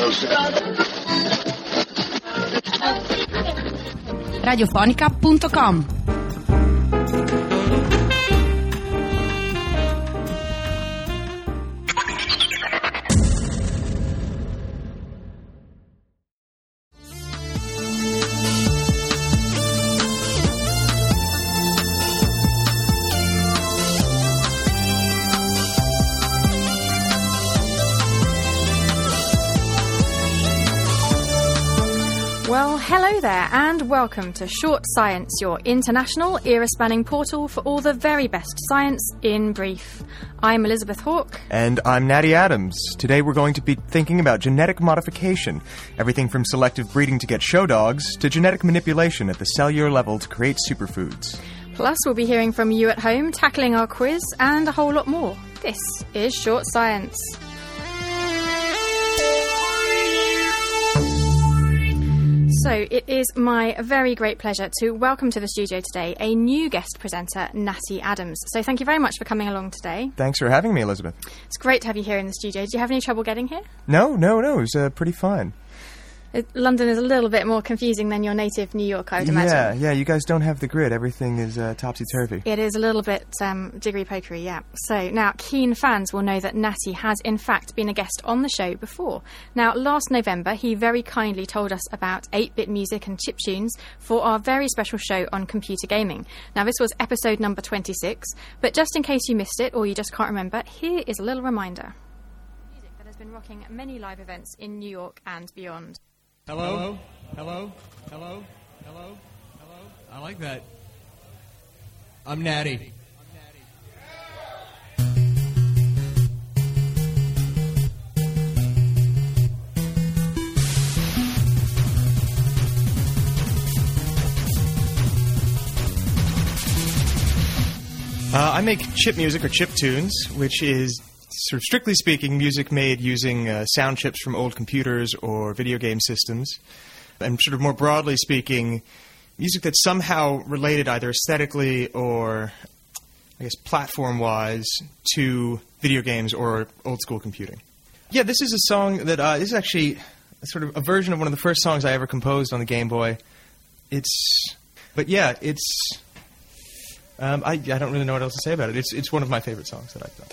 Radiofonica.com. Well, hello there, and welcome to Short Science, your international, era-spanning portal for all the very best science in brief. I'm Elizabeth Hawke. And I'm Natty Adams. Today we're going to be thinking about genetic modification, everything from selective breeding to get show dogs, to genetic manipulation at the cellular level to create superfoods. Plus, we'll be hearing from you at home, tackling our quiz, and a whole lot more. This is Short Science. So, it is my very great pleasure to welcome to the studio today a new guest presenter, Natty Adams. So thank you very much for coming along today. Thanks for having me, Elizabeth. It's great to have you here in the studio. Did you have any trouble getting here? No, it was pretty fine. London is a little bit more confusing than your native New York, I would imagine. Yeah, you guys don't have the grid. Everything is topsy-turvy. It is a little bit jiggery-pokery, yeah. So, now, keen fans will know that Natty has, in fact, been a guest on the show before. Now, last November, he very kindly told us about 8-bit music and chiptunes for our very special show on computer gaming. Now, this was episode number 26, but just in case you missed it or you just can't remember, here is a little reminder. Music that has been rocking many live events in New York and beyond. Hello? Hello? Hello? Hello? Hello? I like that. I'm Natty. I make chip music or chip tunes, which is, sort of strictly speaking, music made using sound chips from old computers or video game systems. And sort of more broadly speaking, music that's somehow related either aesthetically or, I guess, platform-wise to video games or old-school computing. Yeah, this is a song that, this is actually sort of a version of one of the first songs I ever composed on the Game Boy. I don't really know what else to say about it. It's one of my favorite songs that I've done.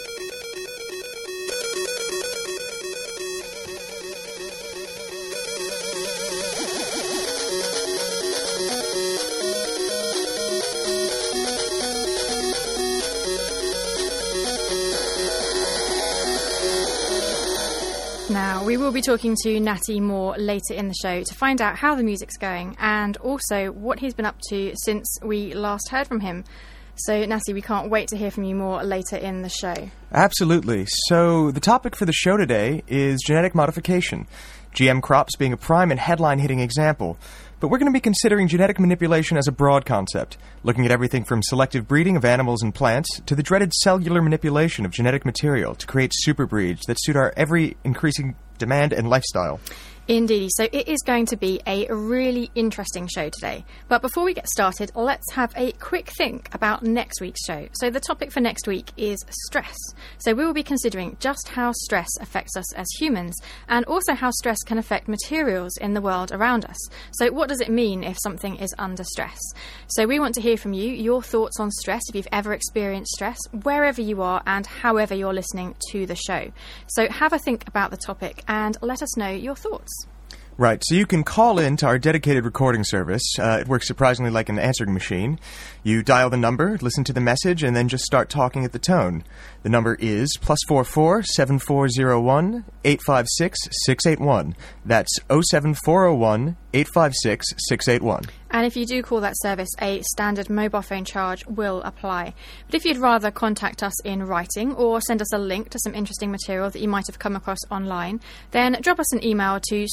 Now, we will be talking to Natty more later in the show to find out how the music's going and also what he's been up to since we last heard from him. So, Natty, we can't wait to hear from you more later in the show. Absolutely. So, the topic for the show today is genetic modification, GM crops being a prime and headline-hitting example. But we're going to be considering genetic manipulation as a broad concept, looking at everything from selective breeding of animals and plants to the dreaded cellular manipulation of genetic material to create superbreeds that suit our ever-increasing demand and lifestyle. Indeed, so it is going to be a really interesting show today. But before we get started, let's have a quick think about next week's show. So the topic for next week is stress. So we will be considering just how stress affects us as humans and also how stress can affect materials in the world around us. So what does it mean if something is under stress? So we want to hear from you, your thoughts on stress, if you've ever experienced stress, wherever you are and however you're listening to the show. So have a think about the topic and let us know your thoughts. Right, so you can call in to our dedicated recording service. It works surprisingly like an answering machine. You dial the number, listen to the message, and then just start talking at the tone. The number is +44 7401 856 681. That's 07401 856 681. And if you do call that service, a standard mobile phone charge will apply. But if you'd rather contact us in writing or send us a link to some interesting material that you might have come across online, then drop us an email to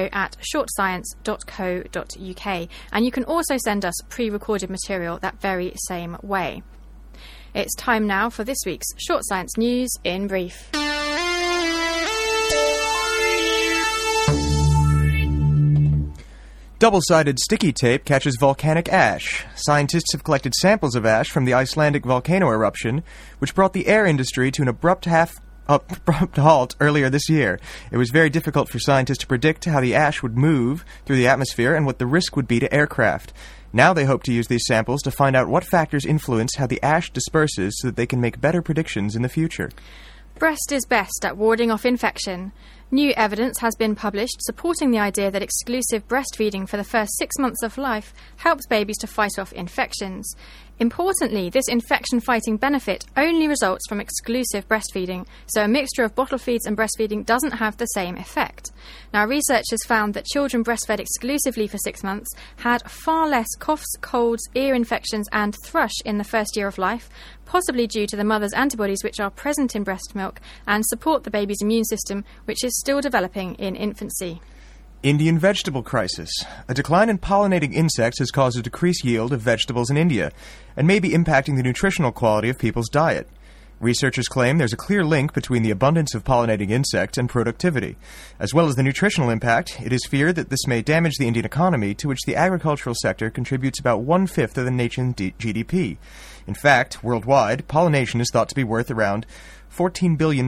studio@shortscience.co.uk. And you can also send us pre-recorded material that very same way. It's time now for this week's Short Science News in brief. Double-sided sticky tape catches volcanic ash. Scientists have collected samples of ash from the Icelandic volcano eruption, which brought the air industry to an abrupt halt earlier this year. It was very difficult for scientists to predict how the ash would move through the atmosphere and what the risk would be to aircraft. Now they hope to use these samples to find out what factors influence how the ash disperses so that they can make better predictions in the future. Breast is best at warding off infection. New evidence has been published supporting the idea that exclusive breastfeeding for the first 6 months of life helps babies to fight off infections. Importantly, this infection-fighting benefit only results from exclusive breastfeeding, so a mixture of bottle feeds and breastfeeding doesn't have the same effect. Now, researchers found that children breastfed exclusively for 6 months had far less coughs, colds, ear infections and thrush in the first year of life, possibly due to the mother's antibodies which are present in breast milk and support the baby's immune system, which is still developing in infancy. Indian vegetable crisis. A decline in pollinating insects has caused a decreased yield of vegetables in India and may be impacting the nutritional quality of people's diet. Researchers claim there's a clear link between the abundance of pollinating insects and productivity. As well as the nutritional impact, it is feared that this may damage the Indian economy, to which the agricultural sector contributes about 1/5 of the nation's GDP. In fact, worldwide, pollination is thought to be worth around £14 billion.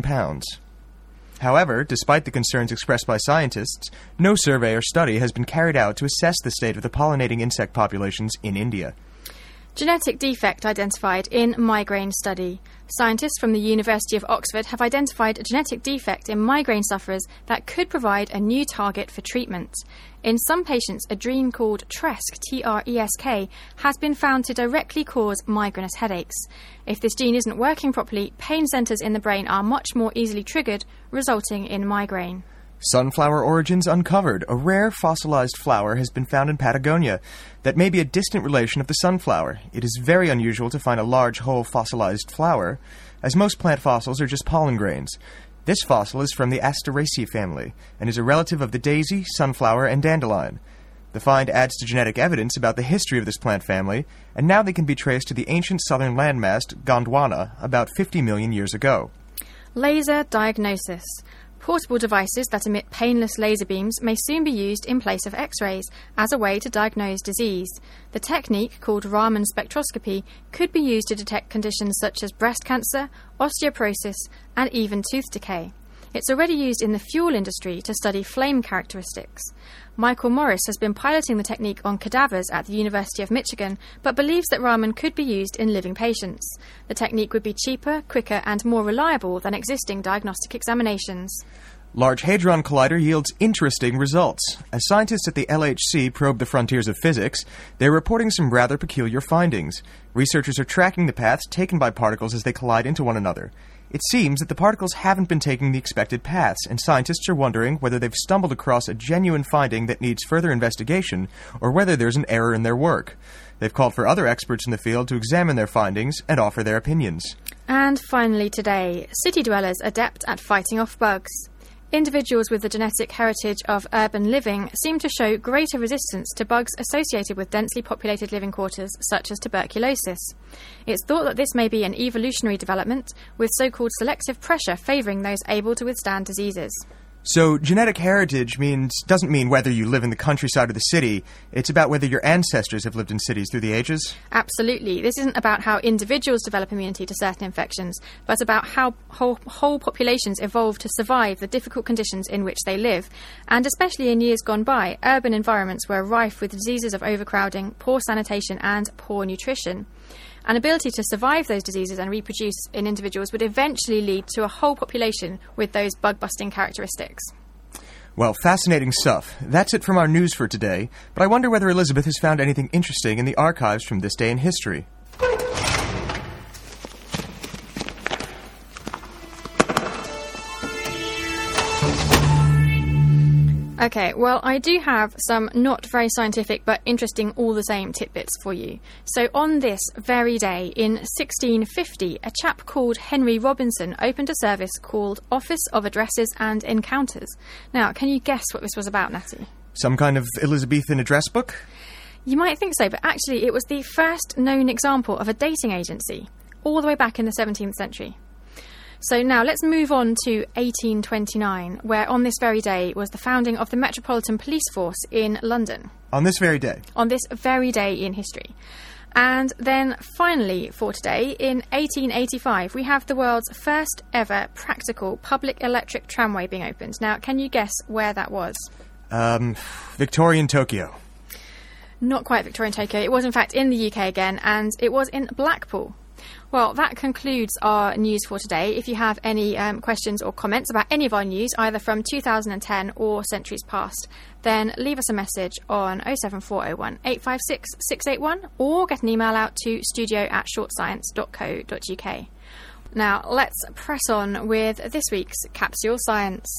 However, despite the concerns expressed by scientists, no survey or study has been carried out to assess the state of the pollinating insect populations in India. Genetic defect identified in migraine study. Scientists from the University of Oxford have identified a genetic defect in migraine sufferers that could provide a new target for treatment. In some patients, a gene called TRESK, T-R-E-S-K, has been found to directly cause migrainous headaches. If this gene isn't working properly, pain centres in the brain are much more easily triggered, resulting in migraine. Sunflower origins uncovered. A rare fossilized flower has been found in Patagonia that may be a distant relation of the sunflower. It is very unusual to find a large whole fossilized flower, as most plant fossils are just pollen grains. This fossil is from the Asteraceae family and is a relative of the daisy, sunflower, and dandelion. The find adds to genetic evidence about the history of this plant family, and now they can be traced to the ancient southern landmass Gondwana about 50 million years ago. Laser diagnosis. Portable devices that emit painless laser beams may soon be used in place of X-rays as a way to diagnose disease. The technique, called Raman spectroscopy, could be used to detect conditions such as breast cancer, osteoporosis, and even tooth decay. It's already used in the fuel industry to study flame characteristics. Michael Morris has been piloting the technique on cadavers at the University of Michigan, but believes that Raman could be used in living patients. The technique would be cheaper, quicker, and more reliable than existing diagnostic examinations. Large Hadron Collider yields interesting results. As scientists at the LHC probe the frontiers of physics, they're reporting some rather peculiar findings. Researchers are tracking the paths taken by particles as they collide into one another. It seems that the particles haven't been taking the expected paths, and scientists are wondering whether they've stumbled across a genuine finding that needs further investigation, or whether there's an error in their work. They've called for other experts in the field to examine their findings and offer their opinions. And finally today, city dwellers adept at fighting off bugs. Individuals with the genetic heritage of urban living seem to show greater resistance to bugs associated with densely populated living quarters, such as tuberculosis. It's thought that this may be an evolutionary development, with so-called selective pressure favouring those able to withstand diseases. So genetic heritage doesn't mean whether you live in the countryside or the city. It's about whether your ancestors have lived in cities through the ages? Absolutely. This isn't about how individuals develop immunity to certain infections, but about how whole populations evolve to survive the difficult conditions in which they live. And especially in years gone by, urban environments were rife with diseases of overcrowding, poor sanitation and poor nutrition. An ability to survive those diseases and reproduce in individuals would eventually lead to a whole population with those bug-busting characteristics. Well, fascinating stuff. That's it from our news for today, but I wonder whether Elizabeth has found anything interesting in the archives from this day in history. Okay, well, I do have some not very scientific but interesting all the same tidbits for you. So on this very day in 1650, a chap called Henry Robinson opened a service called Office of Addresses and Encounters. Now, can you guess what this was about, Natty? Some kind of Elizabethan address book? You might think so, but actually it was the first known example of a dating agency, all the way back in the 17th century. So now let's move on to 1829, where on this very day was the founding of the Metropolitan Police Force in London. On this very day? On this very day in history. And then finally for today, in 1885, we have the world's first ever practical public electric tramway being opened. Now, can you guess where that was? Victorian Tokyo. Not quite Victorian Tokyo. It was, in fact, in the UK again, and it was in Blackpool. Well, that concludes our news for today. If you have any questions or comments about any of our news, either from 2010 or centuries past, then leave us a message on 07401 856 681 or get an email out to studio@shortscience.co.uk. Now, let's press on with this week's Capsule Science.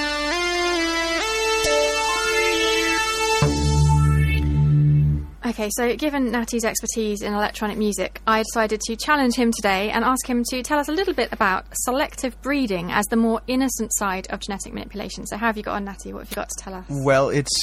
Okay, so given Natty's expertise in electronic music, I decided to challenge him today and ask him to tell us a little bit about selective breeding as the more innocent side of genetic manipulation. So how have you got on, Natty? What have you got to tell us? Well, it's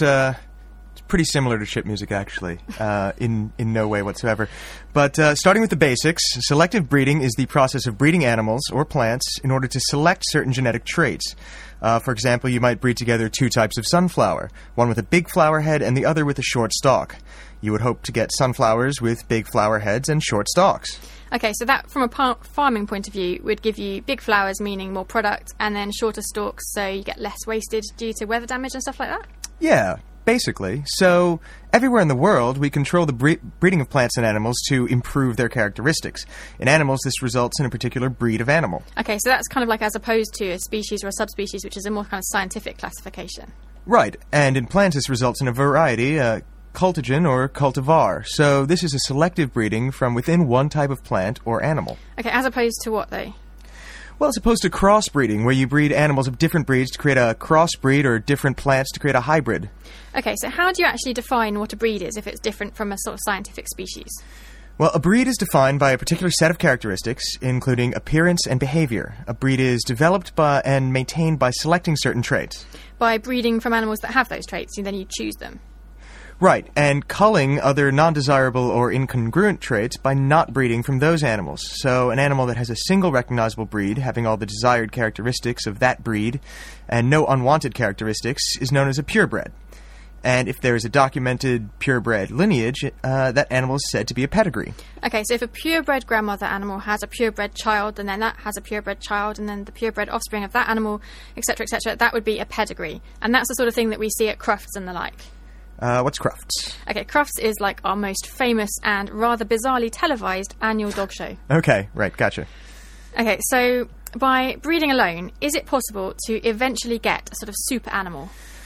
pretty similar to chip music, actually, in no way whatsoever. But starting with the basics, selective breeding is the process of breeding animals or plants in order to select certain genetic traits. For example, you might breed together two types of sunflower, one with a big flower head and the other with a short stalk. You would hope to get sunflowers with big flower heads and short stalks. Okay, so that, from a farming point of view, would give you big flowers, meaning more product, and then shorter stalks, so you get less wasted due to weather damage and stuff like that? Yeah, basically. So, everywhere in the world, we control the breeding of plants and animals to improve their characteristics. In animals, this results in a particular breed of animal. Okay, so that's kind of like as opposed to a species or a subspecies, which is a more kind of scientific classification. Right, and in plants, this results in a variety, cultigen or cultivar. So this is a selective breeding from within one type of plant or animal. Okay, as opposed to what, though? Well, as opposed to crossbreeding, where you breed animals of different breeds to create a crossbreed or different plants to create a hybrid. Okay, so how do you actually define what a breed is if it's different from a sort of scientific species? Well, a breed is defined by a particular set of characteristics, including appearance and behavior. A breed is developed by and maintained by selecting certain traits. By breeding from animals that have those traits, and then you choose them? Right, and culling other non-desirable or incongruent traits by not breeding from those animals. So an animal that has a single recognizable breed, having all the desired characteristics of that breed, and no unwanted characteristics, is known as a purebred. And if there is a documented purebred lineage, that animal is said to be a pedigree. Okay, so if a purebred grandmother animal has a purebred child, and then that has a purebred child, and then the purebred offspring of that animal, etc., that would be a pedigree. And that's the sort of thing that we see at Crufts and the like. What's Crufts? Okay, Crufts is like our most famous and rather bizarrely televised annual dog show. Okay, right, gotcha. Okay, so by breeding alone, is it possible to eventually get a sort of super animal?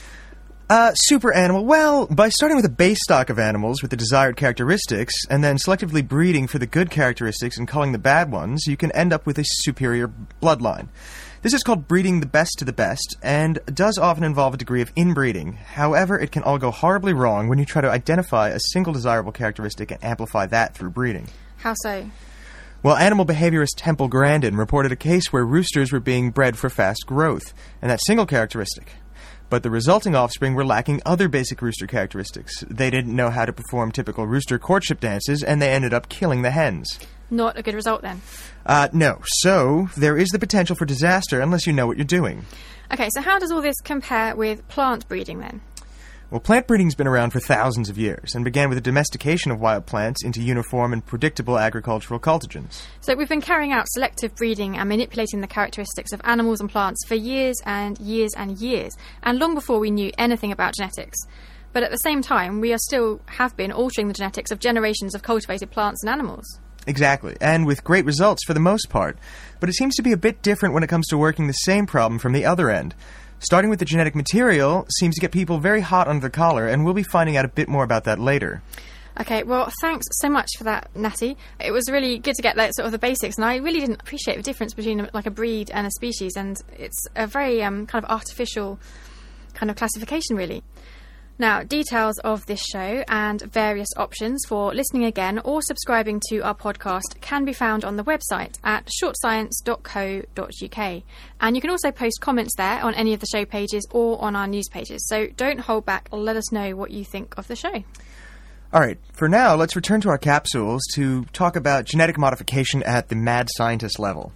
Super animal? Well, by starting with a base stock of animals with the desired characteristics, and then selectively breeding for the good characteristics and culling the bad ones, you can end up with a superior bloodline. This is called breeding the best to the best, and does often involve a degree of inbreeding. However, it can all go horribly wrong when you try to identify a single desirable characteristic and amplify that through breeding. How so? Well, animal behaviorist Temple Grandin reported a case where roosters were being bred for fast growth, and that single characteristic. But the resulting offspring were lacking other basic rooster characteristics. They didn't know how to perform typical rooster courtship dances, and they ended up killing the hens. Not a good result, then? No. So, there is the potential for disaster unless you know what you're doing. Okay, so how does all this compare with plant breeding, then? Well, plant breeding's been around for thousands of years, and began with the domestication of wild plants into uniform and predictable agricultural cultigens. So we've been carrying out selective breeding and manipulating the characteristics of animals and plants for years and years and years, and long before we knew anything about genetics. But at the same time, we have been altering the genetics of generations of cultivated plants and animals. Exactly, and with great results for the most part. But it seems to be a bit different when it comes to working the same problem from the other end. Starting with the genetic material seems to get people very hot under the collar, and we'll be finding out a bit more about that later. Okay, well, thanks so much for that, Natty. It was really good to get that sort of the basics, and I really didn't appreciate the difference between like a breed and a species, and it's a very kind of artificial kind of classification, really. Now, details of this show and various options for listening again or subscribing to our podcast can be found on the website at shortscience.co.uk. And you can also post comments there on any of the show pages or on our news pages. So don't hold back, let us know what you think of the show. All right, for now, let's return to our capsules to talk about genetic modification at the mad scientist level.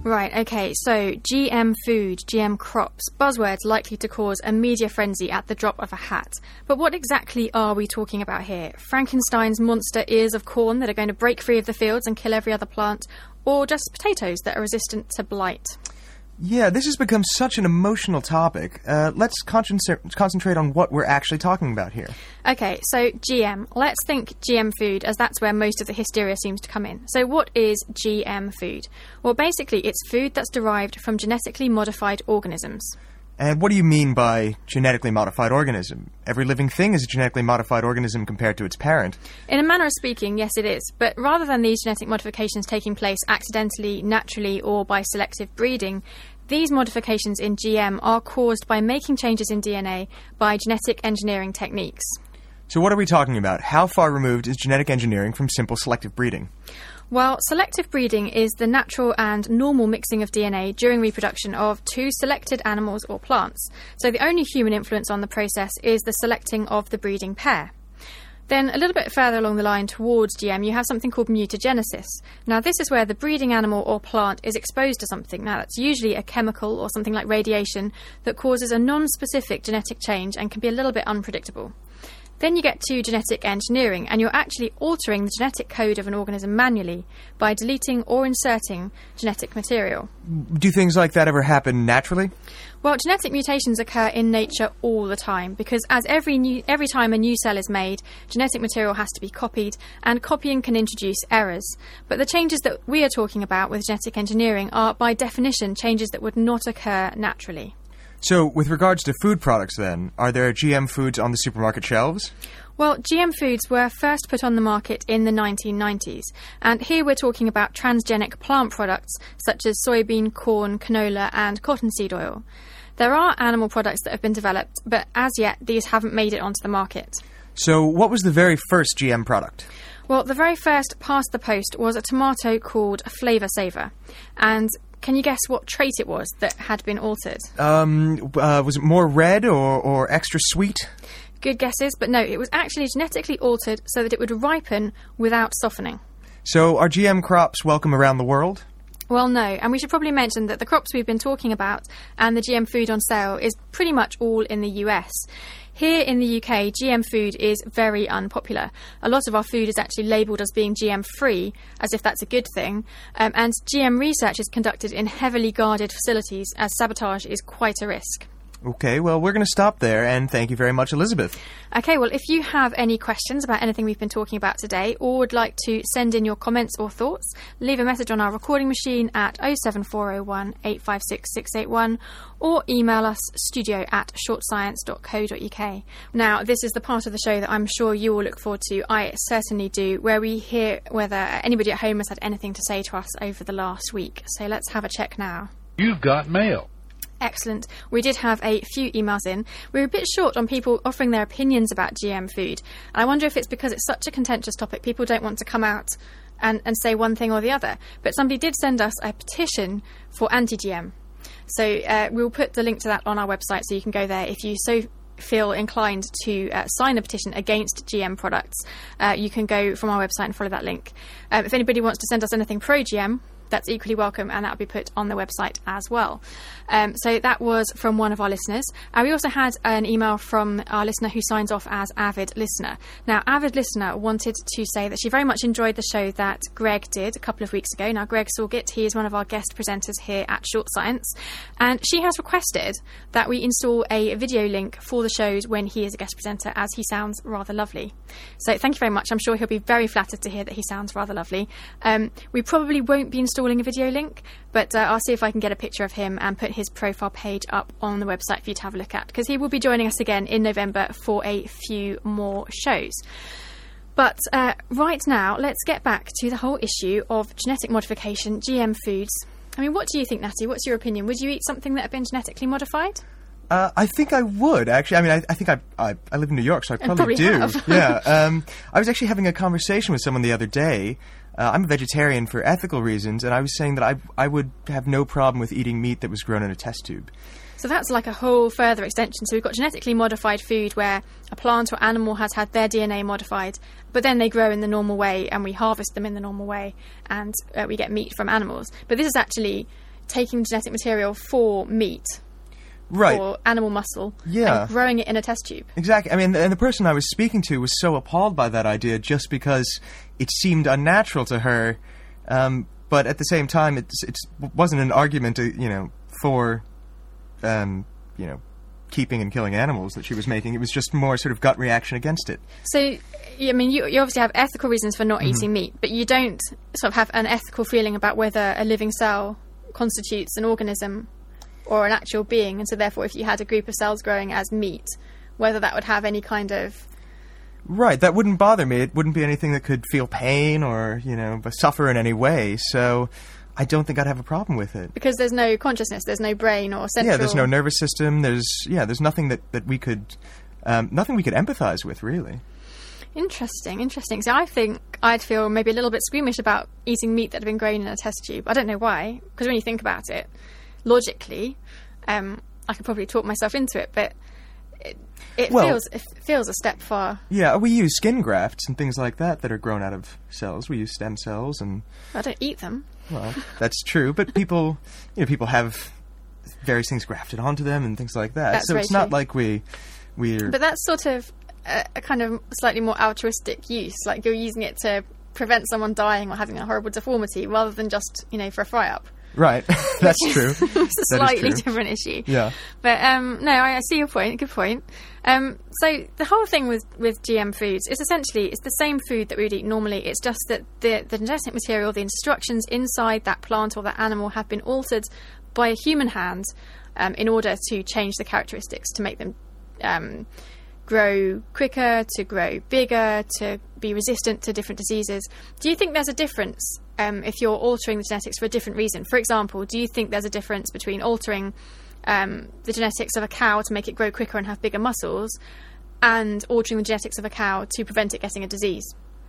Right, okay, so GM food, GM crops, buzzwords likely to cause a media frenzy at the drop of a hat. But what exactly are we talking about here? Frankenstein's monster ears of corn that are going to break free of the fields and kill every other plant, or just potatoes that are resistant to blight? Yeah, this has become such an emotional topic. Let's concentrate on what we're actually talking about here. Okay, so GM. Let's think GM food, as that's where most of the hysteria seems to come in. So what is GM food? Well, basically, it's food that's derived from genetically modified organisms. And what do you mean by genetically modified organism? Every living thing is a genetically modified organism compared to its parent. In a manner of speaking, yes it is. But rather than these genetic modifications taking place accidentally, naturally, or by selective breeding, these modifications in GM are caused by making changes in DNA by genetic engineering techniques. So what are we talking about? How far removed is genetic engineering from simple selective breeding? Well, selective breeding is the natural and normal mixing of DNA during reproduction of two selected animals or plants. So the only human influence on the process is the selecting of the breeding pair. Then, a little bit further along the line towards GM, you have something called mutagenesis. Now, this is where the breeding animal or plant is exposed to something. Now, that's usually a chemical or something like radiation that causes a non-specific genetic change and can be a little bit unpredictable. Then you get to genetic engineering, and you're actually altering the genetic code of an organism manually by deleting or inserting genetic material. Do things like that ever happen naturally? Well, genetic mutations occur in nature all the time because as every time a new cell is made, genetic material has to be copied, and copying can introduce errors. But the changes that we are talking about with genetic engineering are, by definition, changes that would not occur naturally. So, with regards to food products then, are there GM foods on the supermarket shelves? Well, GM foods were first put on the market in the 1990s, and here we're talking about transgenic plant products such as soybean, corn, canola and cottonseed oil. There are animal products that have been developed, but as yet these haven't made it onto the market. So, what was the very first GM product? Well, the very first past the post was a tomato called Flavor Saver, and can you guess what trait it was that had been altered? Was it more red or extra sweet? Good guesses, but no, it was actually genetically altered so that it would ripen without softening. So are GM crops welcome around the world? Well, no, and we should probably mention that the crops we've been talking about and the GM food on sale is pretty much all in the US. Here in the UK, GM food is very unpopular. A lot of our food is actually labelled as being GM-free, as if that's a good thing, and GM research is conducted in heavily guarded facilities, as sabotage is quite a risk. Okay, well, we're going to stop there, and thank you very much, Elizabeth. Okay, well, if you have any questions about anything we've been talking about today, or would like to send in your comments or thoughts, leave a message on our recording machine at 07401 856 681, or email us studio@shortscience.co.uk. Now, this is the part of the show that I'm sure you all look forward to. I certainly do, where we hear whether anybody at home has had anything to say to us over the last week. So let's have a check now. You've got mail. Excellent. We did have a few emails in. We were a bit short on people offering their opinions about GM food. I wonder if it's because it's such a contentious topic, people don't want to come out and say one thing or the other. But somebody did send us a petition for anti-GM. So we'll put the link to that on our website so you can go there if you so feel inclined to sign a petition against GM products. You can go from our website and follow that link. If anybody wants to send us anything pro-GM, that's equally welcome, and that'll be put on the website as well. So that was from one of our listeners. We also had an email from our listener who signs off as Avid Listener. Now, Avid Listener wanted to say that she very much enjoyed the show that Greg did a couple of weeks ago. Now, Greg Sorgit, he is one of our guest presenters here at Short Science, and she has requested that we install a video link for the shows when he is a guest presenter, as he sounds rather lovely. So thank you very much. I'm sure he'll be very flattered to hear that he sounds rather lovely. We probably won't be installing a video link, but I'll see if I can get a picture of him and put his profile page up on the website for you to have a look at, because he will be joining us again in November for a few more shows. But right now, let's get back to the whole issue of genetic modification, GM foods. I mean, what do you think, Natty? What's your opinion? Would you eat something that had been genetically modified? I think I would, actually. I mean, I think I live in New York, so I probably do. Have. Yeah. I was actually having a conversation with someone the other day. I'm a vegetarian for ethical reasons, and I was saying that I would have no problem with eating meat that was grown in a test tube. So that's like a whole further extension. So we've got genetically modified food where a plant or animal has had their DNA modified, but then they grow in the normal way, and we harvest them in the normal way, and we get meat from animals. But this is actually taking genetic material for meat, Right. or animal muscle, Yeah. and growing it in a test tube. Exactly. I mean, and the person I was speaking to was so appalled by that idea just because it seemed unnatural to her. But at the same time, it wasn't an argument, for, keeping and killing animals that she was making. It was just more sort of gut reaction against it. So, I mean, you obviously have ethical reasons for not eating meat, but you don't sort of have an ethical feeling about whether a living cell constitutes an organism or an actual being, and so therefore if you had a group of cells growing as meat, whether that would have any kind of... Right, that wouldn't bother me. It wouldn't be anything that could feel pain or, suffer in any way, so I don't think I'd have a problem with it. Because there's no consciousness, there's no brain or central... Yeah, there's no nervous system, there's nothing that we could... nothing we could empathize with, really. Interesting. So I think I'd feel maybe a little bit squeamish about eating meat that had been grown in a test tube. I don't know why, because when you think about it, logically, I could probably talk myself into it, but it feels a step far. Yeah, we use skin grafts and things like that are grown out of cells. We use stem cells, and I don't eat them. Well, that's true, but people have various things grafted onto them and things like that. That's so it's true. not like we're. But that's sort of a kind of slightly more altruistic use, like you're using it to prevent someone dying or having a horrible deformity, rather than just for a fry up. Right, that's true. It's a slightly different issue. Yeah. But no, I see your point. Good point. So the whole thing with GM foods is essentially it's the same food that we would eat normally. It's just that the genetic material, the instructions inside that plant or that animal have been altered by a human hand in order to change the characteristics to make them grow quicker, to grow bigger, to be resistant to different diseases. Do you think there's a difference if you're altering the genetics for a different reason? For example, do you think there's a difference between altering the genetics of a cow to make it grow quicker and have bigger muscles and altering the genetics of a cow to prevent it getting a disease?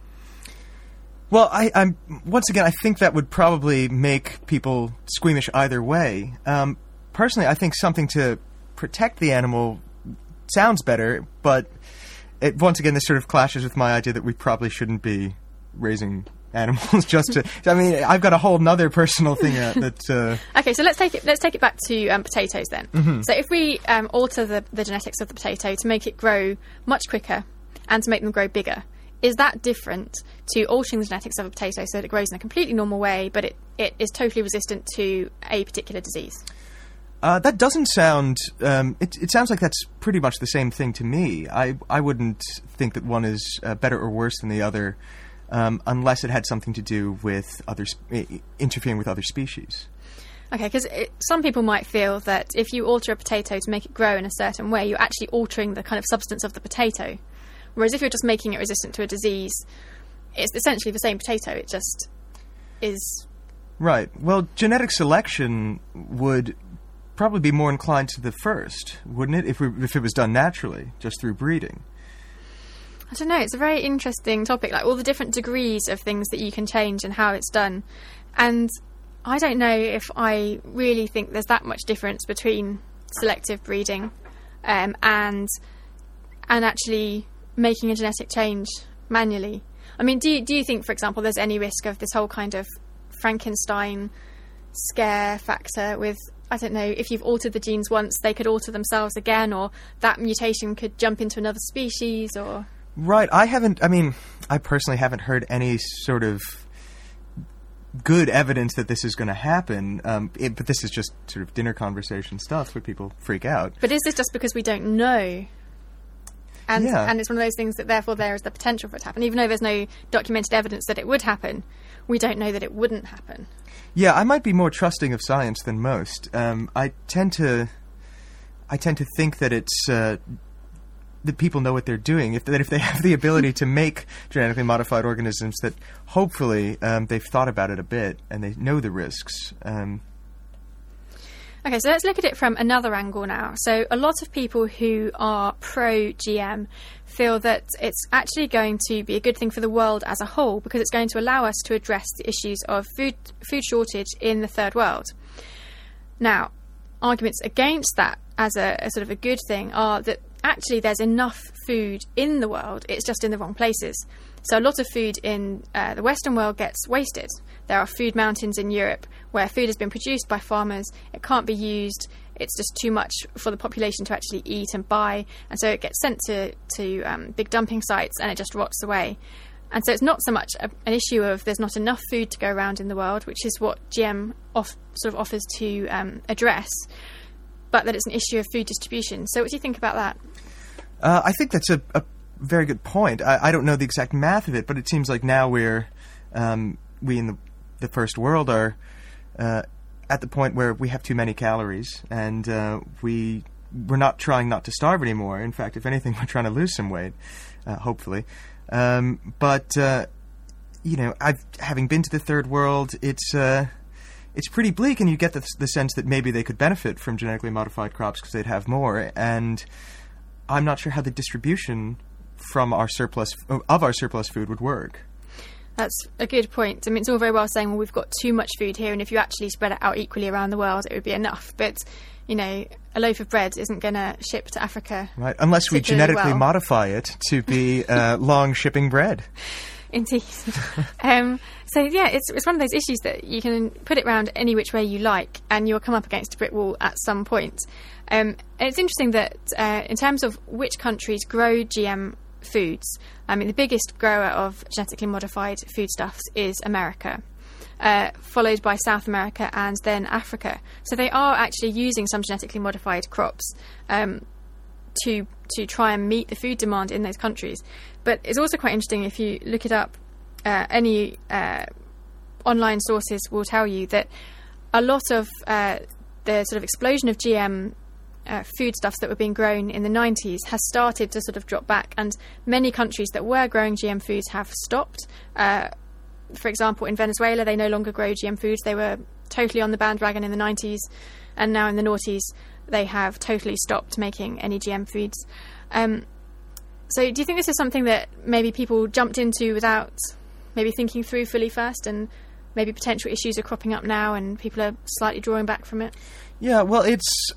Well, I'm once again, I think that would probably make people squeamish either way. Personally, I think something to protect the animal sounds better, but once again, this sort of clashes with my idea that we probably shouldn't be raising animals just to... I mean, I've got a whole nother personal thing that... Okay, so let's take it back to potatoes then. Mm-hmm. So if we alter the genetics of the potato to make it grow much quicker and to make them grow bigger, is that different to altering the genetics of a potato so that it grows in a completely normal way, but it is totally resistant to a particular disease? That doesn't sound... It sounds like that's pretty much the same thing to me. I wouldn't think that one is better or worse than the other unless it had something to do with interfering with other species. Okay, because some people might feel that if you alter a potato to make it grow in a certain way, you're actually altering the kind of substance of the potato. Whereas if you're just making it resistant to a disease, it's essentially the same potato. It just is... Right. Well, genetic selection would probably be more inclined to the first, wouldn't it, if it was done naturally, just through breeding? I don't know. It's a very interesting topic, like all the different degrees of things that you can change and how it's done. And I don't know if I really think there's that much difference between selective breeding and actually making a genetic change manually. I mean, do you think, for example, there's any risk of this whole kind of Frankenstein scare factor with, I don't know, if you've altered the genes once, they could alter themselves again, or that mutation could jump into another species, or... Right. I personally haven't heard any sort of good evidence that this is going to happen, but this is just sort of dinner conversation stuff where people freak out. But is this just because we don't know? And it's one of those things that therefore there is the potential for it to happen. Even though there's no documented evidence that it would happen, we don't know that it wouldn't happen. Yeah, I might be more trusting of science than most. I tend to think that it's that people know what they're doing. If they have the ability to make genetically modified organisms, that hopefully they've thought about it a bit and they know the risks. Okay, so let's look at it from another angle now. So a lot of people who are pro-GM feel that it's actually going to be a good thing for the world as a whole because it's going to allow us to address the issues of food shortage in the third world. Now, arguments against that as a sort of a good thing are that actually there's enough food in the world, it's just in the wrong places. So a lot of food in the Western world gets wasted. There are food mountains in Europe where food has been produced by farmers, it can't be used, it's just too much for the population to actually eat and buy, and so it gets sent to big dumping sites and it just rots away. And so it's not so much an issue of there's not enough food to go around in the world, which is what GM sort of offers to address, but that it's an issue of food distribution. So what do you think about that? I think that's a very good point. I don't know the exact math of it, but it seems like now we in the first world are at the point where we have too many calories, and we're not trying not to starve anymore. In fact, if anything, we're trying to lose some weight, hopefully. But having been to the third world, it's pretty bleak, and you get the sense that maybe they could benefit from genetically modified crops because they'd have more. And I'm not sure how the distribution from our surplus food would work. That's a good point. I mean, it's all very well saying, well, we've got too much food here, and if you actually spread it out equally around the world, it would be enough. But, a loaf of bread isn't going to ship to Africa. Right, unless we genetically modify it to be long shipping bread. Indeed. So, yeah, it's one of those issues that you can put it around any which way you like, and you'll come up against a brick wall at some point. And it's interesting that in terms of which countries grow GM foods, I mean, the biggest grower of genetically modified foodstuffs is America, followed by South America and then Africa. So they are actually using some genetically modified crops to try and meet the food demand in those countries. But it's also quite interesting, if you look it up, any online sources will tell you that a lot of the sort of explosion of GM foodstuffs that were being grown in the 90s has started to sort of drop back, and many countries that were growing GM foods have stopped. For example, in Venezuela, they no longer grow GM foods. They were totally on the bandwagon in the 90s, and now in the noughties, they have totally stopped making any GM foods. So do you think this is something that maybe people jumped into without maybe thinking through fully first, and maybe potential issues are cropping up now and people are slightly drawing back from it? Yeah, well, it's...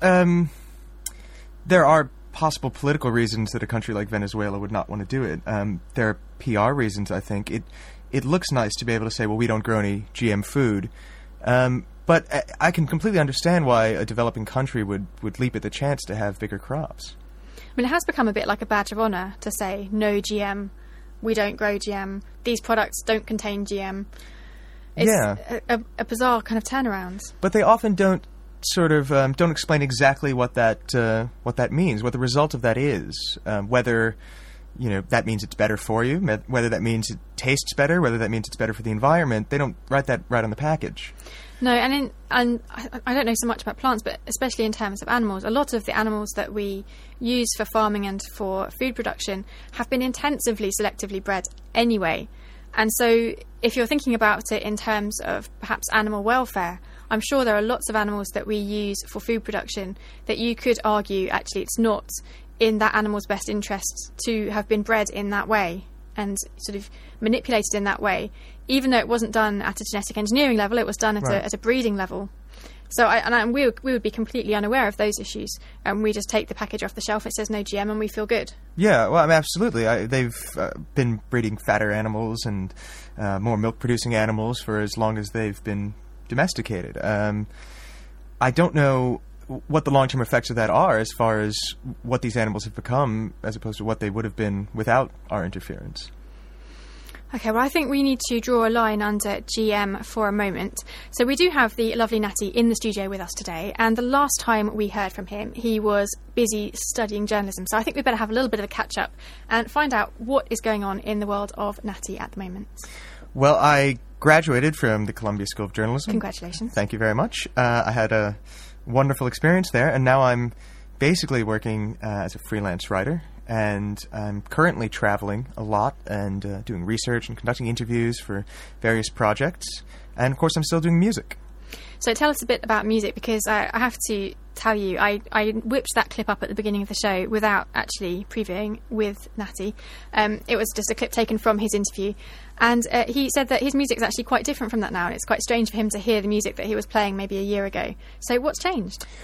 there are possible political reasons that a country like Venezuela would not want to do it. There are PR reasons, I think. It looks nice to be able to say, well, we don't grow any GM food. But I can completely understand why a developing country would leap at the chance to have bigger crops. I mean, it has become a bit like a badge of honour to say, no GM, we don't grow GM, these products don't contain GM. It's a bizarre kind of turnaround. But they often don't don't explain exactly what that means, what the result of that is, whether that means it's better for you, whether that means it tastes better, whether that means it's better for the environment. They don't write that right on the package. No, and I don't know so much about plants, but especially in terms of animals, a lot of the animals that we use for farming and for food production have been intensively selectively bred anyway. And so if you're thinking about it in terms of perhaps animal welfare, I'm sure there are lots of animals that we use for food production that you could argue actually it's not in that animal's best interests to have been bred in that way and sort of manipulated in that way. Even though it wasn't done at a genetic engineering level, it was done at a breeding level. So we would be completely unaware of those issues, and we just take the package off the shelf, it says no GM, and we feel good. Yeah, well, I mean, absolutely. They've been breeding fatter animals and more milk-producing animals for as long as they've been domesticated. I don't know what the long-term effects of that are as far as what these animals have become as opposed to what they would have been without our interference. Okay, well, I think we need to draw a line under GM for a moment. So we do have the lovely Natty in the studio with us today, and the last time we heard from him, he was busy studying journalism. So I think we better have a little bit of a catch-up and find out what is going on in the world of Natty at the moment. Well, I graduated from the Columbia School of Journalism. Congratulations. Thank you very much. I had a wonderful experience there, and now I'm basically working as a freelance writer. And I'm currently traveling a lot and doing research and conducting interviews for various projects. And, of course, I'm still doing music. So tell us a bit about music, because I have to tell you, I whipped that clip up at the beginning of the show without actually previewing with Natty. It was just a clip taken from his interview. And he said that his music is actually quite different from that now. And it's quite strange for him to hear the music that he was playing maybe a year ago. So what's changed?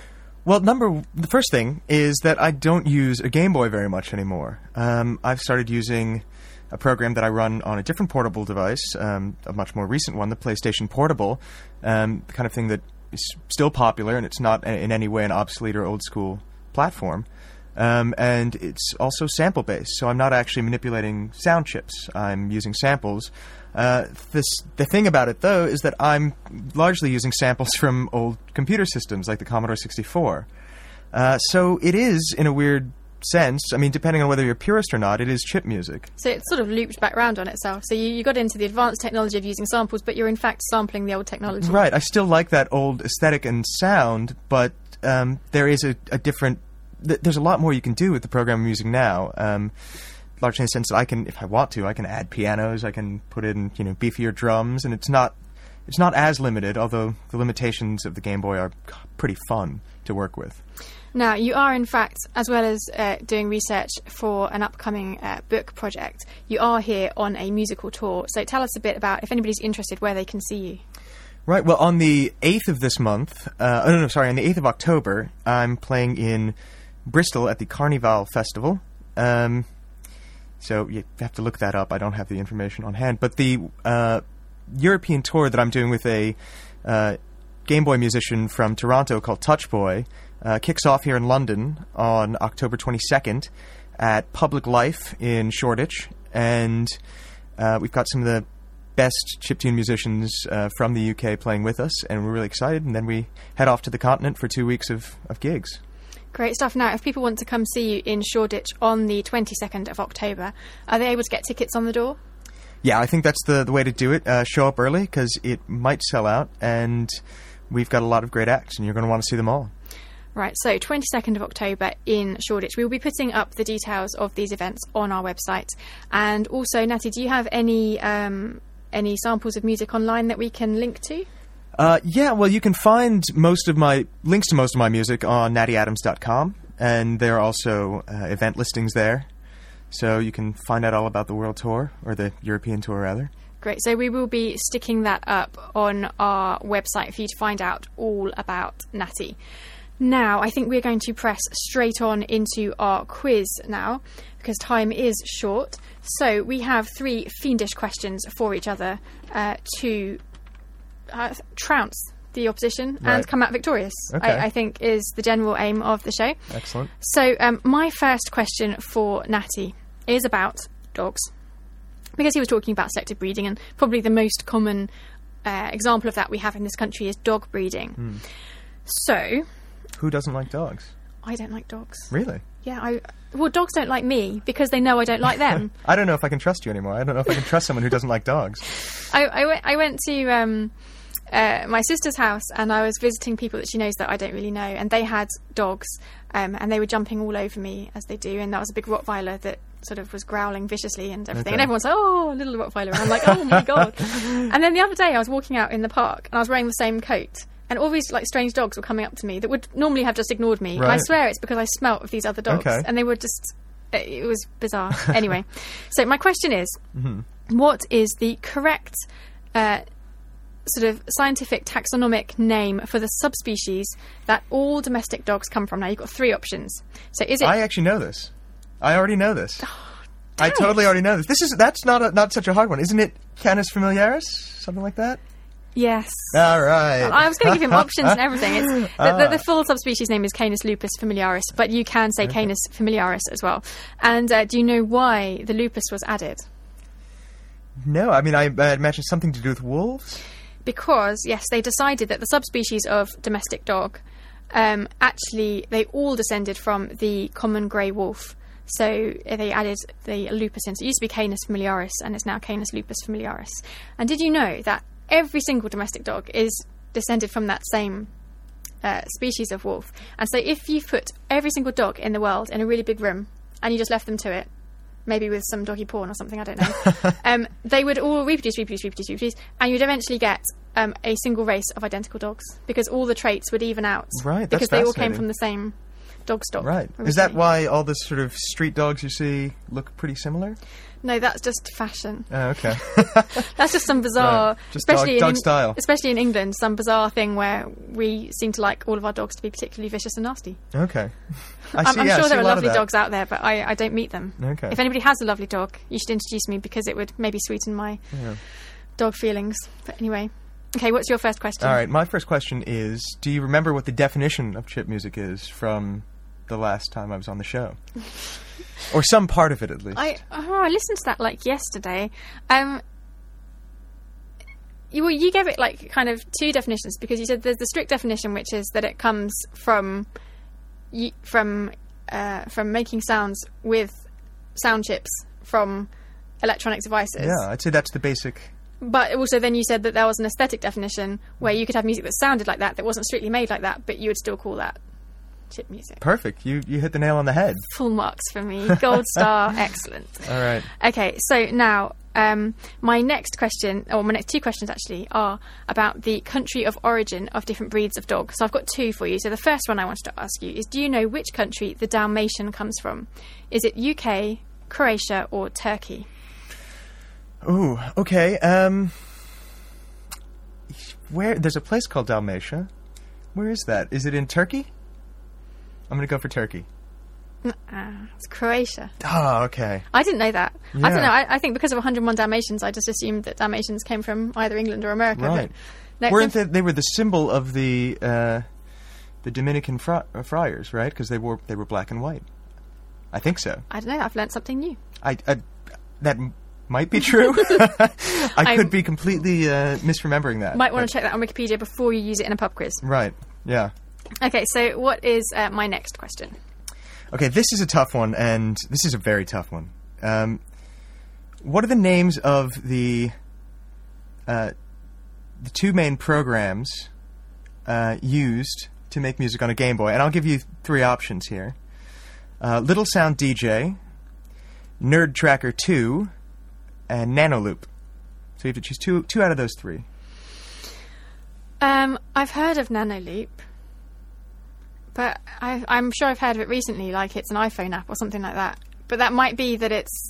Well, the first thing is that I don't use a Game Boy very much anymore. I've started using a program that I run on a different portable device, a much more recent one, the PlayStation Portable, the kind of thing that is still popular, and it's not in any way an obsolete or old-school platform. And it's also sample-based, so I'm not actually manipulating sound chips. I'm using samples. The thing about it, though, is that I'm largely using samples from old computer systems, like the Commodore 64. So it is, in a weird sense, I mean, depending on whether you're a purist or not, it is chip music. So it sort of looped back round on itself. So you got into the advanced technology of using samples, but you're in fact sampling the old technology. Right. I still like that old aesthetic and sound, but there is a different... There's a lot more you can do with the program I'm using now. Largely in the sense that I can, if I want to, I can add pianos, I can put in, beefier drums, and it's not as limited, although the limitations of the Game Boy are pretty fun to work with. Now, you are, in fact, as well as doing research for an upcoming book project, you are here on a musical tour. So tell us a bit about, if anybody's interested, where they can see you. Right, well, on the 8th of this month, on the 8th of October, I'm playing in Bristol at the Carnival Festival. So you have to look that up. I don't have the information on hand. But the European tour that I'm doing with a Game Boy musician from Toronto called Touchboy kicks off here in London on October 22nd at Public Life in Shoreditch. And we've got some of the best chiptune musicians from the UK playing with us, and we're really excited. And then we head off to the continent for 2 weeks of gigs. Great stuff. Now, if people want to come see you in Shoreditch on the 22nd of October, are they able to get tickets on the door? Yeah, I think that's the way to do it. Show up early, because it might sell out, and we've got a lot of great acts, and you're going to want to see them all. Right, so 22nd of October in Shoreditch. We will be putting up the details of these events on our website. And also, Natty, do you have any samples of music online that we can link to? Yeah, well, you can find links to most of my music on nattyadams.com, and there are also event listings there, so you can find out all about the world tour, or the European tour, rather. Great, so we will be sticking that up on our website for you to find out all about Natty. Now, I think we're going to press straight on into our quiz now, because time is short. So we have 3 fiendish questions for each other to trounce the opposition and come out victorious, okay. I think is the general aim of the show. Excellent. So my first question for Natty is about dogs, because he was talking about selective breeding, and probably the most common example of that we have in this country is dog breeding. So... Who doesn't like dogs? I don't like dogs. Really? Yeah, well, dogs don't like me because they know I don't like them. I don't know if I can trust you anymore. I don't know if I can trust someone who doesn't like dogs. I went to my sister's house, and I was visiting people that she knows that I don't really know, and they had dogs, and they were jumping all over me, as they do, and that was a big Rottweiler that sort of was growling viciously and everything, and everyone's like, oh, little Rottweiler, and I'm like, oh my God. And then the other day I was walking out in the park, and I was wearing the same coat, and all these strange dogs were coming up to me that would normally have just ignored me. Right. And I swear it's because I smelt of these other dogs, and they were just... It was bizarre. Anyway, so my question is, what is the correct sort of scientific taxonomic name for the subspecies that all domestic dogs come from? Now, you've got 3 options. So is it... I actually know this. I already know this. I totally already know this. That's not such a hard one. Isn't it Canis familiaris? Something like that? Yes. All right. I was going to give him options and everything. It's, the full subspecies name is Canis lupus familiaris, but you can say Canis familiaris as well. And do you know why the lupus was added? No, I mean, I imagine something to do with wolves? Because, yes, they decided that the subspecies of domestic dog, actually, they all descended from the common grey wolf. So they added the lupus in. So it used to be Canis familiaris, and it's now Canis lupus familiaris. And did you know that every single domestic dog is descended from that same species of wolf? And so if you put every single dog in the world in a really big room and you just left them to it, maybe with some doggy porn or something, I don't know, they would all reproduce, and you'd eventually get a single race of identical dogs, because all the traits would even out. Right, that's because they all came from the same dog stock. Right. originally. Is that why all the sort of street dogs you see look pretty similar? No, that's just fashion. Oh, okay. That's just some bizarre, Right. Just especially dog style. especially in England, some bizarre thing where we seem to like all of our dogs to be particularly vicious and nasty. Okay. I'm I sure see there a are lot of lovely that. dogs out there, but I don't meet them. Okay. If anybody has a lovely dog, you should introduce me because it would maybe sweeten my Yeah. dog feelings. But anyway, okay, what's your first question? All right, my first question is, do you remember what the definition of chip music is from the last time I was on the show? Or some part of it, at least. I listened to that like yesterday. You gave it like kind of two definitions because you said there's the strict definition, which is that it comes from making sounds with sound chips from electronic devices. Yeah, I'd say that's the basic. But also then you said that there was an aesthetic definition where you could have music that sounded like that wasn't strictly made like that, but you would still call that chip music. Perfect. You hit the nail on the head. Full marks for me. Gold star. Excellent. All right. Okay, so now my next question, or my next two questions actually, are about the country of origin of different breeds of dog. So I've got two for you. So the first one I wanted to ask you is, do you know which country the Dalmatian comes from? Is it UK, Croatia, or Turkey? Ooh, okay. Where there's a place called Dalmatia. Where is that? Is it in Turkey? I'm going to go for Turkey. It's Croatia. Oh, okay. I didn't know that. Yeah. I don't know. I think because of 101 Dalmatians, I just assumed that Dalmatians came from either England or America. Right. But no, Weren't they were the symbol of the Dominican friars, right? Because they were black and white. I think so. I don't know. I've learnt something new. That might be true. I could be completely misremembering that. Might want but- to check that on Wikipedia before you use it in a pub quiz. Right. Yeah. Okay, so what is my next question? Okay, this is a tough one, and this is a very tough one. What are the names of the two main programs used to make music on a Game Boy? And I'll give you three options here. Little Sound DJ, Nerd Tracker 2, and Nanoloop. So you have to choose two out of those three. I've heard of Nanoloop, but I'm sure I've heard of it recently, like it's an iPhone app or something like that. But that might be that it's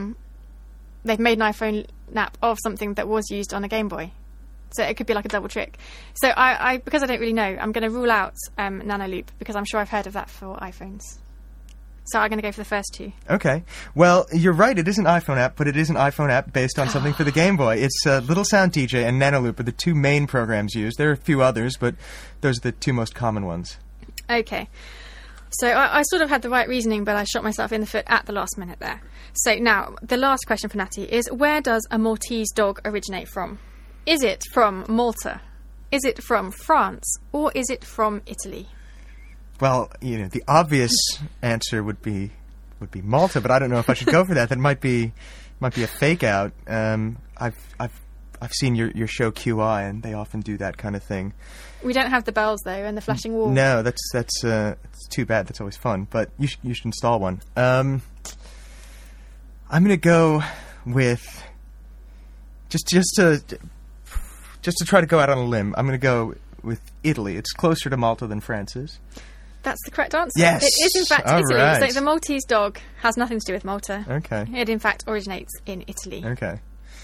they've made an iPhone app of something that was used on a Game Boy. So it could be like a double trick. So I because I don't really know, I'm going to rule out Nanoloop because I'm sure I've heard of that for iPhones. So I'm going to go for the first two. Okay. Well, you're right. It is an iPhone app, but it is an iPhone app based on something for the Game Boy. It's Little Sound DJ and Nanoloop are the two main programs used. There are a few others, but those are the two most common ones. Okay. So I sort of had the right reasoning, but I shot myself in the foot at the last minute there. So now, the last question for Natty is, where does a Maltese dog originate from? Is it from Malta? Is it from France? Or is it from Italy? Well, the obvious answer would be Malta, but I don't know if I should go for that. That might be a fake out. I've seen your show QI, and they often do that kind of thing. We don't have the bells though, and the flashing walls. No, that's too bad. That's always fun, but you should install one. I'm going to go with just to try to go out on a limb. I'm going to go with Italy. It's closer to Malta than France is. That's the correct answer. Yes. It is in fact All Italy. right. So the Maltese dog has nothing to do with Malta. Okay. It in fact originates in Italy. Okay.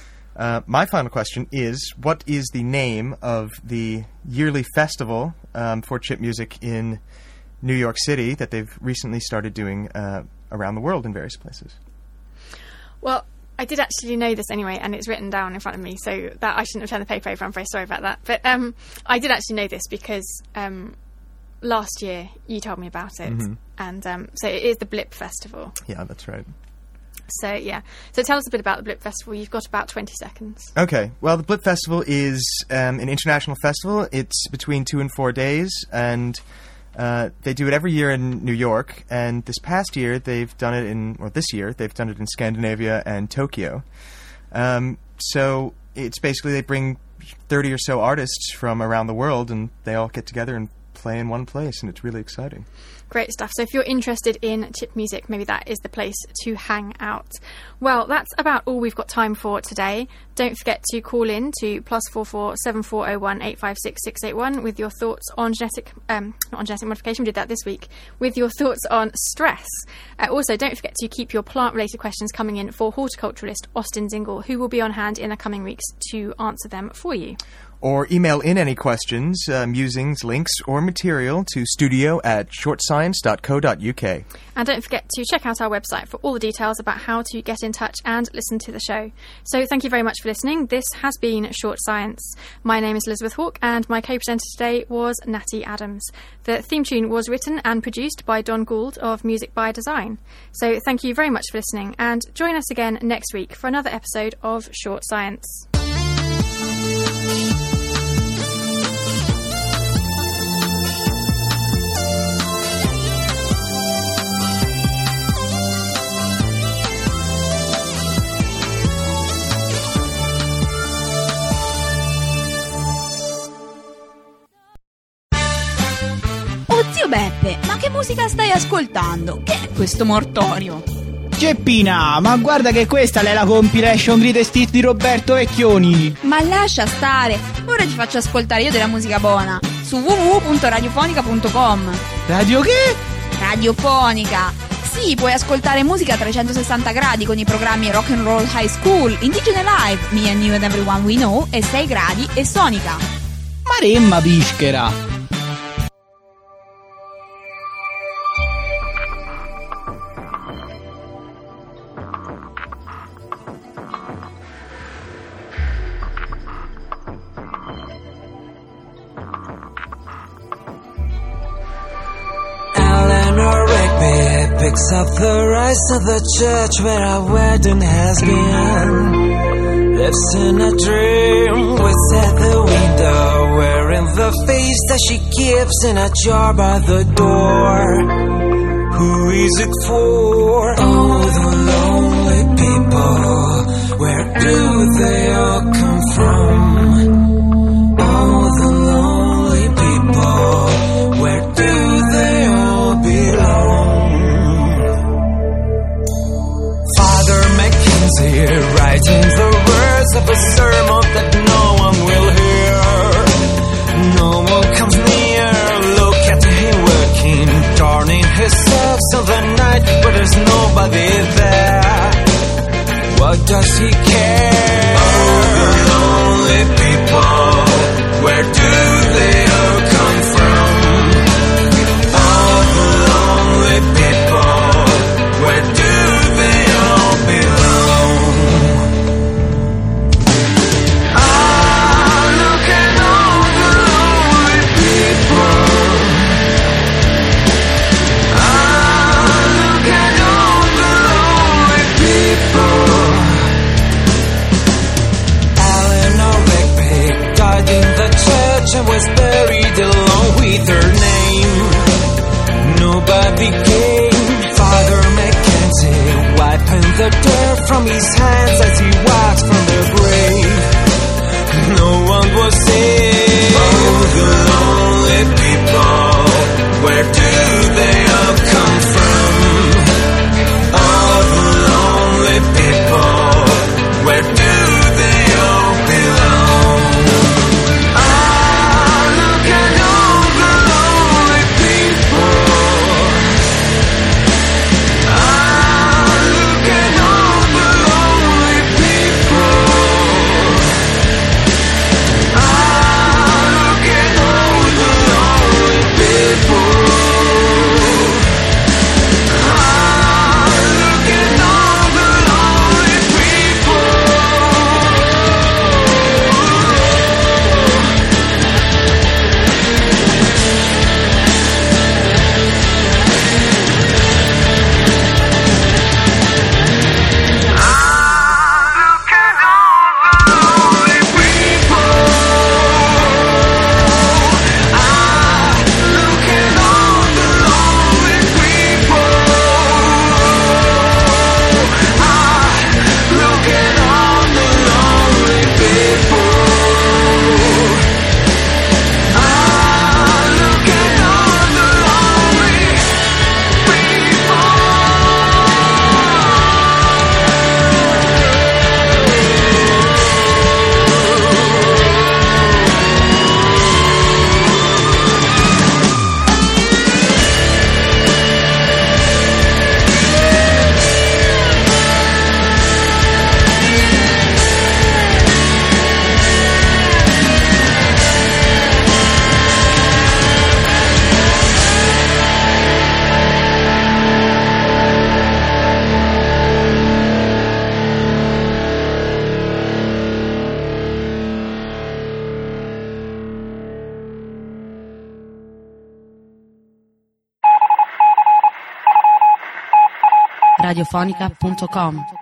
My final question is, what is the name of the yearly festival for chip music in New York City that they've recently started doing around the world in various places? Well, I did actually know this anyway, and it's written down in front of me, so that I shouldn't have turned the paper over. I'm very sorry about that. But I did actually know this because last year you told me about it, and so it is the Blip Festival. Yeah, that's right. So, yeah. So tell us a bit about the Blip Festival. You've got about 20 seconds. Okay. Well, the Blip Festival is an international festival. It's between 2 and 4 days, and they do it every year in New York. And this year, they've done it in Scandinavia and Tokyo. So it's basically they bring 30 or so artists from around the world, and they all get together and play in one place, and it's really exciting. Great stuff. So if you're interested in chip music, maybe that is the place to hang out. Well, that's about all we've got time for today. Don't forget to call in to +44 7401 856 681 with your thoughts on genetic modification. We did that this week. With your thoughts on stress. Also, don't forget to keep your plant-related questions coming in for horticulturalist Austin Zingle, who will be on hand in the coming weeks to answer them for you. Or email in any questions, musings, links, or material to studio@shortscience.co.uk. And don't forget to check out our website for all the details about how to get in touch and listen to the show. So thank you very much for listening. This has been Short Science. My name is Elizabeth Hawke, and my co-presenter today was Natty Adams. The theme tune was written and produced by Don Gould of Music by Design. So thank you very much for listening, and join us again next week for another episode of Short Science. Zio Beppe, ma che musica stai ascoltando? Che è questo mortorio? Geppina, ma guarda che questa è la compilation Greatest Hits di Roberto Vecchioni. Ma lascia stare, ora ti faccio ascoltare io della musica buona su www.radiofonica.com. Radio che? Radiofonica. Sì, puoi ascoltare musica a 360 gradi con i programmi Rock and Roll High School, Indigene Live, Me and You and Everyone We Know e 6 gradi e Sonica. Maremma pischera. Picks up the rice of the church where our wedding has been. Lives in a dream, waits at the window, wearing the face that she keeps in a jar by the door. Who is it for? Oh, the lonely people. Where do they all come from? Oh, the lonely people. Where do they all belong? Writing the words of a sermon that no one will hear. No one comes near, look at him working, turning his socks in the night, but there's nobody there. What does he care? Oh, the lonely people, where do they all come from? Oh, the lonely people, where do they all belong? And was buried along with her name. Nobody came. Father Mackenzie wiping the dirt from his hands as he walks from the grave. No one was saved. Oh, the lonely people, where do they all come from? Oh, the lonely people, where do they all belong? People radiofonica.com.